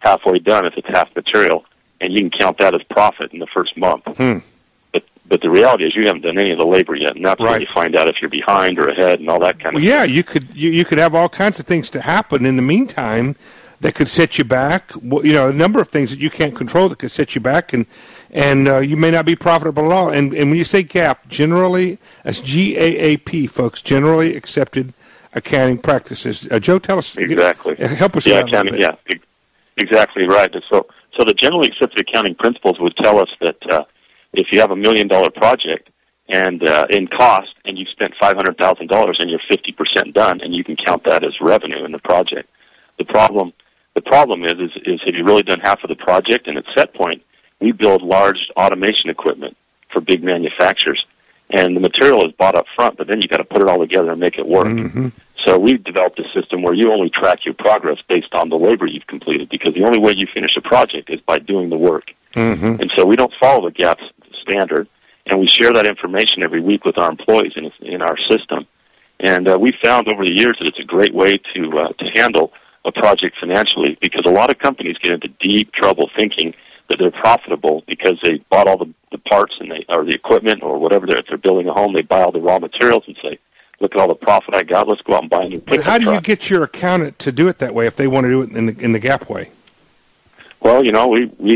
halfway done if it's half material, and you can count that as profit in the first month. But the reality is you haven't done any of the labor yet, and that's when you find out if you're behind or ahead and all that kind of stuff. Yeah, you could have all kinds of things to happen in the meantime that could set you back. You know, a number of things that you can't control that could set you back, and you may not be profitable at all. And when you say GAAP, generally, that's GAAP, folks, generally accepted accounting practices. Joe, tell us. Exactly. Help us out a little bit. Yeah, exactly right. So the generally accepted accounting principles would tell us that if you have $1 million project and in cost, and you've spent $500,000 and you're 50% done, and you can count that as revenue in the project. The problem is have you really done half of the project? And at set point, we build large automation equipment for big manufacturers, and the material is bought up front, but then you got to put it all together and make it work. So we've developed a system where you only track your progress based on the labor you've completed, because the only way you finish a project is by doing the work. And so we don't follow the GAAP standard, and we share that information every week with our employees in our system. And we found over the years that it's a great way to handle a project financially, because a lot of companies get into deep trouble thinking that they're profitable because they bought all the parts or the equipment or whatever. If they're building a home, they buy all the raw materials and say, look at all the profit I got, let's go out and buy a new pickup But how do truck. you get your accountant to do it that way if they want to do it in the GAAP way? Well, you know,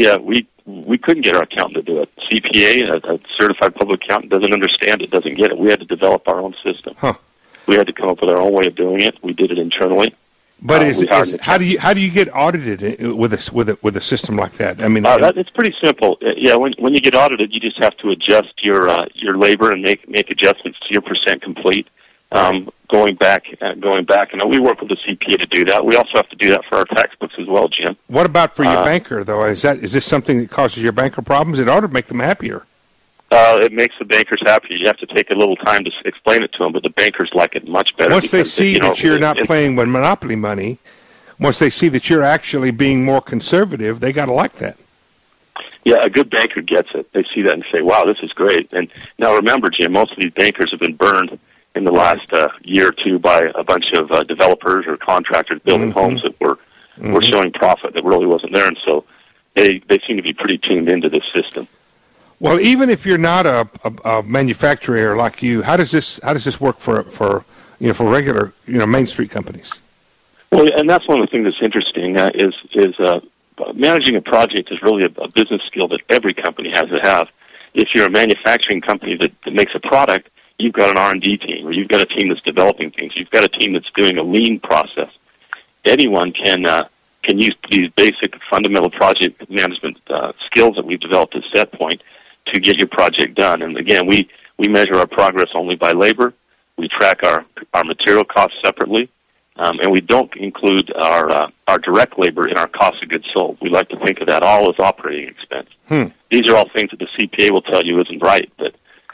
we couldn't get our accountant to do it. CPA, a certified public accountant, doesn't understand it, doesn't get it. We had to develop our own system. We had to come up with our own way of doing it. We did it internally. But how do you get audited with a system like that? I mean, it's pretty simple. Yeah, when you get audited, you just have to adjust your labor and make adjustments to your percent complete. Going back, and we work with the CPA to do that. We also have to do that for our tax books as well, Jim. What about for your banker, though? Is this something that causes your banker problems? It ought to make them happier. It makes the bankers happier. You have to take a little time to explain it to them, but the bankers like it much better. Once they see that you're not playing with monopoly money, once they see that you're actually being more conservative, they got to like that. Yeah, a good banker gets it. They see that and say, wow, this is great. And now remember, Jim, most of these bankers have been burned in the last year or two by a bunch of developers or contractors building homes that were showing profit that really wasn't there, and so they seem to be pretty tuned into this system. Well, even if you're not a manufacturer like you, how does this work for regular Main Street companies? Well, and that's one of the things that's interesting is managing a project is really a business skill that every company has to have. If you're a manufacturing company that makes a product, you've got an R&D team, or you've got a team that's developing things. You've got a team that's doing a lean process. Anyone can use these basic fundamental project management skills that we've developed at SetPoint to get your project done. And again, we measure our progress only by labor. We track our material costs separately, and we don't include our direct labor in our cost of goods sold. We like to think of that all as operating expense. These are all things that the CPA will tell you isn't right, but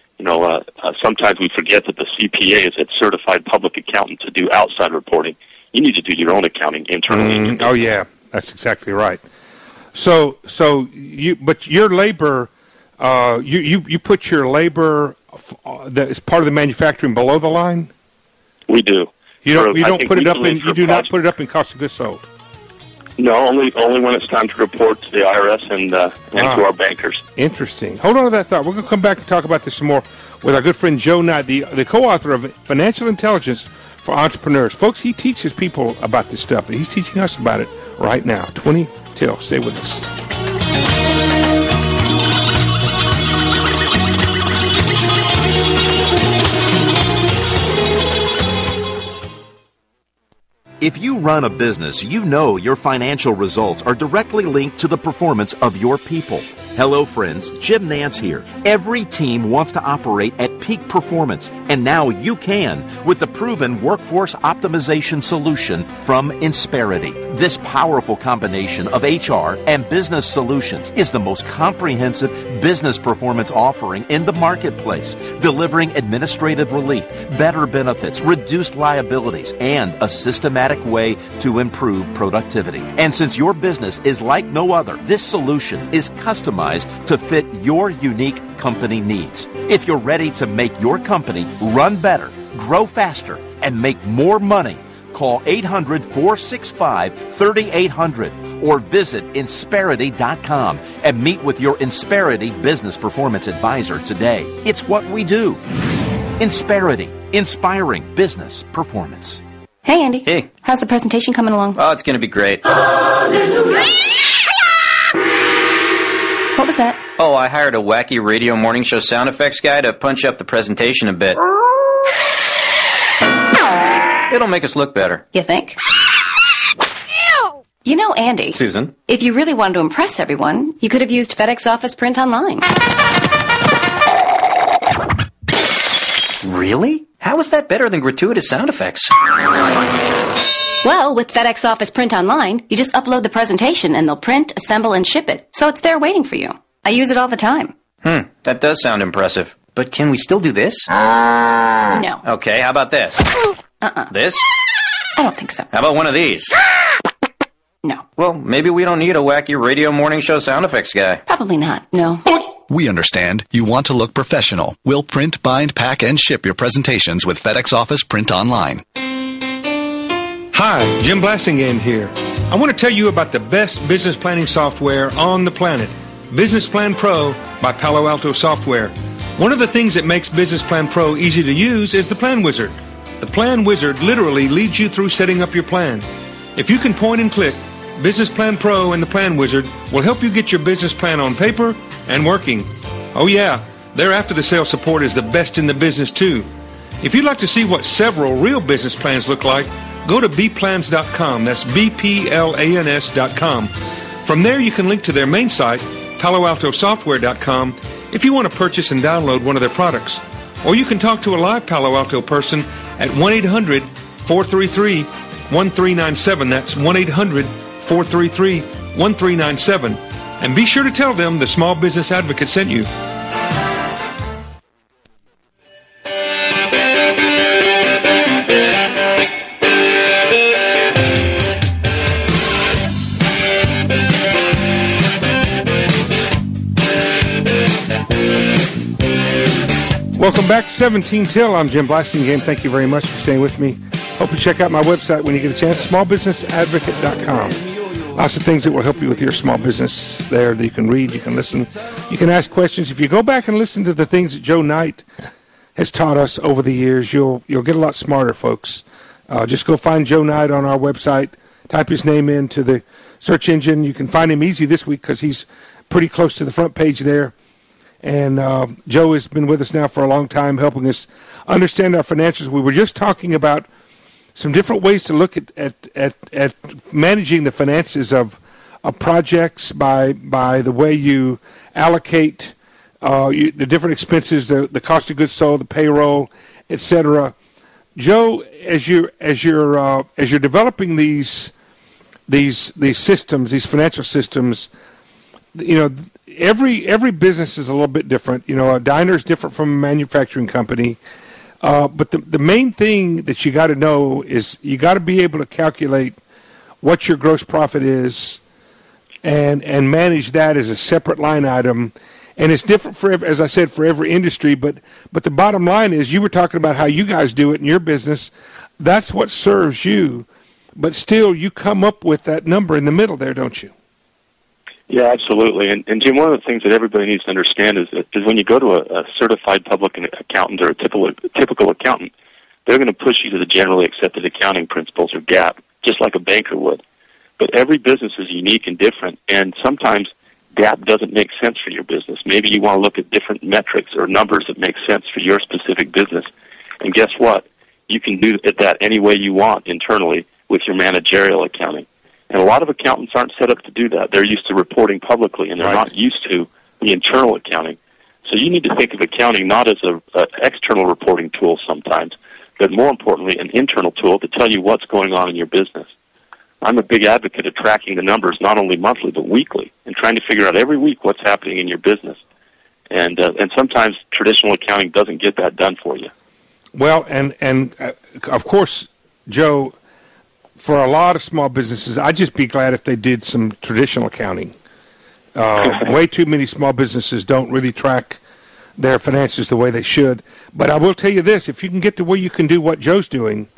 sometimes we forget that the CPA is a certified public accountant to do outside reporting. You need to do your own accounting internally. Oh yeah, that's exactly right. So but your labor, you put your labor that is part of the manufacturing below the line. We do. You don't put it up in. You do not put it up in cost of goods sold. No, only when it's time to report to the IRS and to our bankers. Interesting. Hold on to that thought. We're going to come back and talk about this some more with our good friend Joe Knight, the co-author of Financial Intelligence for Entrepreneurs. Folks, he teaches people about this stuff, and he's teaching us about it right now. 20 till. Stay with us. If you run a business, you know your financial results are directly linked to the performance of your people. Hello, friends. Jim Nance here. Every team wants to operate at peak performance, and now you can with the proven workforce optimization solution from Insperity. This powerful combination of HR and business solutions is the most comprehensive business performance offering in the marketplace, delivering administrative relief, better benefits, reduced liabilities, and a systematic way to improve productivity. And since your business is like no other, this solution is customized to fit your unique company needs. If you're ready to make your company run better, grow faster, and make more money, Call 800-465-3800 or visit Insperity.com and meet with your Insperity Business Performance Advisor today. It's what we do. Insperity, inspiring business performance. Hey, Andy. Hey. How's the presentation coming along? Oh, it's going to be great. What was that? Oh, I hired a wacky radio morning show sound effects guy to punch up the presentation a bit. It'll make us look better. You think? You know, Andy. Susan? If you really wanted to impress everyone, you could have used FedEx Office Print Online. Really? How is that better than gratuitous sound effects? Well, with FedEx Office Print Online, you just upload the presentation and they'll print, assemble, and ship it. So it's there waiting for you. I use it all the time. That does sound impressive. But can we still do this? No. Okay, how about this? This? I don't think so. How about one of these? No. Well, maybe we don't need a wacky radio morning show sound effects guy. Probably not. No. We understand you want to look professional. We'll print, bind, pack, and ship your presentations with FedEx Office Print Online. Hi, Jim Blassingame here. I want to tell you about the best business planning software on the planet, Business Plan Pro by Palo Alto Software. One of the things that makes Business Plan Pro easy to use is the Plan Wizard. The Plan Wizard literally leads you through setting up your plan. If you can point and click, Business Plan Pro and the Plan Wizard will help you get your business plan on paper and working. Oh yeah, their after-the-sale support is the best in the business too. If you'd like to see what several real business plans look like, go to bplans.com. That's BPLANS.com. From there, you can link to their main site, PaloAltoSoftware.com, if you want to purchase and download one of their products. Or you can talk to a live Palo Alto person at 1-800-433-1397. That's 1-800-433-1397. And be sure to tell them the Small Business Advocate sent you. Welcome back to 17 Till. I'm Jim Blassingame. Thank you very much for staying with me. Hope you check out my website when you get a chance, smallbusinessadvocate.com. Lots of things that will help you with your small business there that you can read, you can listen, you can ask questions. If you go back and listen to the things that Joe Knight has taught us over the years, you'll get a lot smarter, folks. Just go find Joe Knight on our website, type his name into the search engine. You can find him easy this week because he's pretty close to the front page there. And Joe has been with us now for a long time, helping us understand our financials. We were just talking about some different ways to look at managing the finances of projects by the way you allocate the different expenses, the cost of goods sold, the payroll, etc. Joe, as you're developing these systems, these financial systems, you know, every business is a little bit different. You know, a diner is different from a manufacturing company. But the main thing that you got to know is you got to be able to calculate what your gross profit is and manage that as a separate line item. And it's different for every, as I said, for every industry. But the bottom line is, you were talking about how you guys do it in your business. That's what serves you. But still, you come up with that number in the middle there, don't you? Yeah, absolutely. And Jim, one of the things that everybody needs to understand is when you go to a certified public accountant or a typical accountant, they're going to push you to the generally accepted accounting principles, or GAAP, just like a banker would. But every business is unique and different, and sometimes GAAP doesn't make sense for your business. Maybe you want to look at different metrics or numbers that make sense for your specific business. And guess what? You can do that any way you want internally with your managerial accounting. And a lot of accountants aren't set up to do that. They're used to reporting publicly, and they're not used to the internal accounting. So you need to think of accounting not as an external reporting tool sometimes, but more importantly, an internal tool to tell you what's going on in your business. I'm a big advocate of tracking the numbers not only monthly but weekly, and trying to figure out every week what's happening in your business. And sometimes traditional accounting doesn't get that done for you. Well, and of course, Joe, for a lot of small businesses, I'd just be glad if they did some traditional accounting. Way too many small businesses don't really track their finances the way they should. But I will tell you this, if you can get to where you can do what Joe's doing,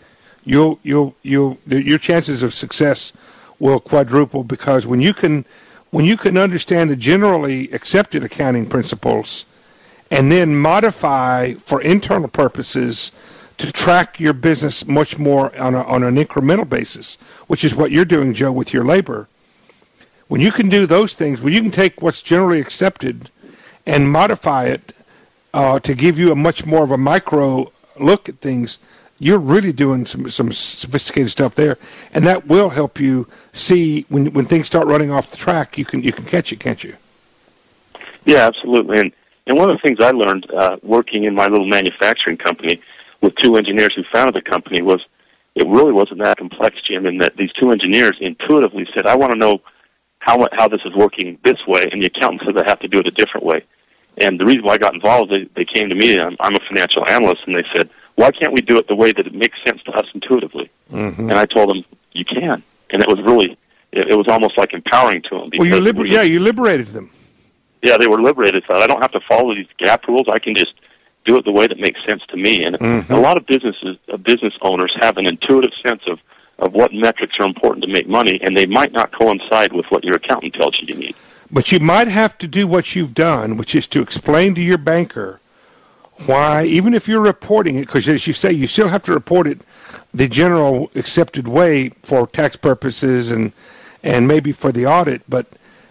your chances of success will quadruple, because when you can understand the generally accepted accounting principles and then modify for internal purposes to track your business much more on an incremental basis, which is what you're doing, Joe, with your labor. When you can do those things, when you can take what's generally accepted and modify it to give you a much more of a micro look at things, you're really doing some sophisticated stuff there, and that will help you see when things start running off the track. You can catch it, can't you? Yeah, absolutely. And one of the things I learned working in my little manufacturing company with two engineers who founded the company was it really wasn't that complex, Jim, in that these two engineers intuitively said, I want to know how this is working this way, and the accountant says I have to do it a different way. And the reason why I got involved, they came to me, I'm a financial analyst, and they said, why can't we do it the way that it makes sense to us intuitively? Mm-hmm. And I told them, you can. And it was really, it was almost like empowering to them. Well, you liberated them. Yeah, they were liberated. So I don't have to follow these GAAP rules. I can just do it the way that makes sense to me. And a lot of business owners have an intuitive sense of what metrics are important to make money, and they might not coincide with what your accountant tells you need. But you might have to do what you've done, which is to explain to your banker why, even if you're reporting it, because as you say, you still have to report it the general accepted way for tax purposes and maybe for the audit, but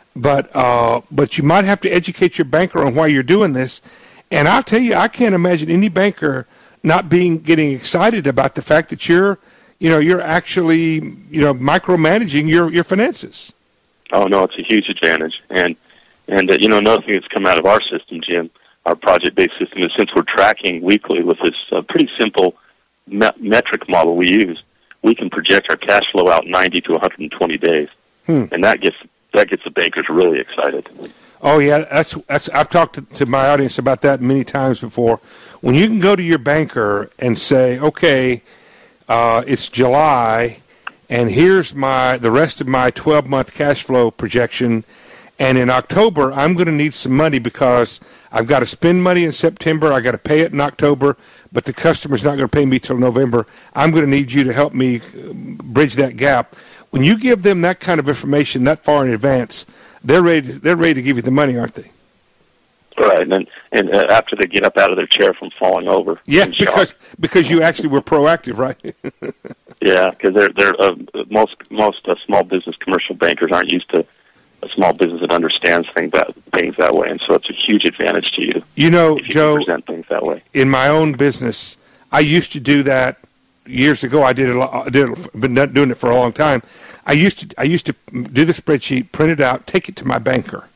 you might have to educate your banker on why you're doing this. And I'll tell you, I can't imagine any banker not getting excited about the fact that you're actually micromanaging your finances. Oh no, it's a huge advantage, and another thing that's come out of our system, Jim, our project-based system, is since we're tracking weekly with this pretty simple metric model we use, we can project our cash flow out 90 to 120 days, and that gets the bankers really excited. Oh yeah, that's I've talked to my audience about that many times before. When you can go to your banker and say, okay, it's July, and here's the rest of my 12-month cash flow projection, and in October I'm going to need some money because I've got to spend money in September, I've got to pay it in October, but the customer's not going to pay me till November. I'm going to need you to help me bridge that gap. When you give them that kind of information that far in advance, they're ready to give you the money, aren't they? Right, and after they get up out of their chair from falling over. Yeah, because you actually were proactive, right? Yeah, because most small business commercial bankers aren't used to a small business that understands things that way, and so it's a huge advantage to you. If you Joe, can present things that way. In my own business, I used to do that years ago. Been doing it for a long time. I used to do the spreadsheet, print it out, take it to my banker.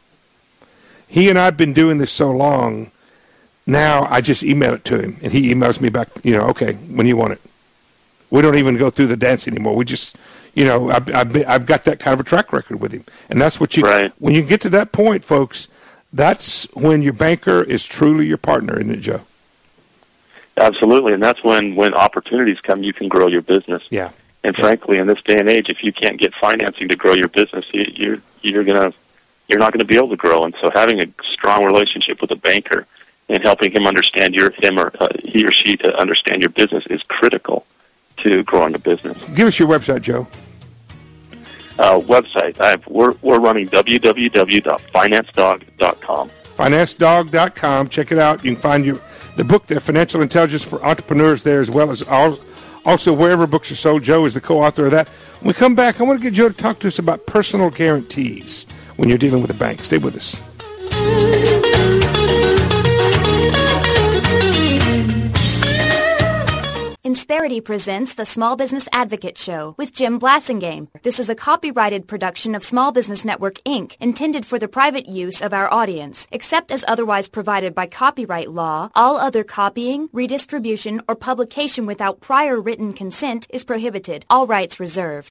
He and I have been doing this so long, now I just email it to him, and he emails me back, okay, when you want it. We don't even go through the dance anymore. We just, I've got that kind of a track record with him. And that's what when you get to that point, folks, that's when your banker is truly your partner, isn't it, Joe? Absolutely, and that's when opportunities come, you can grow your business. Yeah. And frankly, in this day and age, if you can't get financing to grow your business, you're not going to be able to grow. And so having a strong relationship with a banker and helping him understand he or she to understand your business is critical to growing a business. Give us your website, Joe. Website. We're running www.financedog.com. Financedog.com. Check it out. You can find the book there, Financial Intelligence for Entrepreneurs, there, as well as also wherever books are sold. Joe is the co-author of that. When we come back, I want to get Joe to talk to us about personal guarantees when you're dealing with a bank. Stay with us. Insperity presents the Small Business Advocate Show with Jim Blasingame. This is a copyrighted production of Small Business Network, Inc., intended for the private use of our audience. Except as otherwise provided by copyright law, all other copying, redistribution, or publication without prior written consent is prohibited. All rights reserved.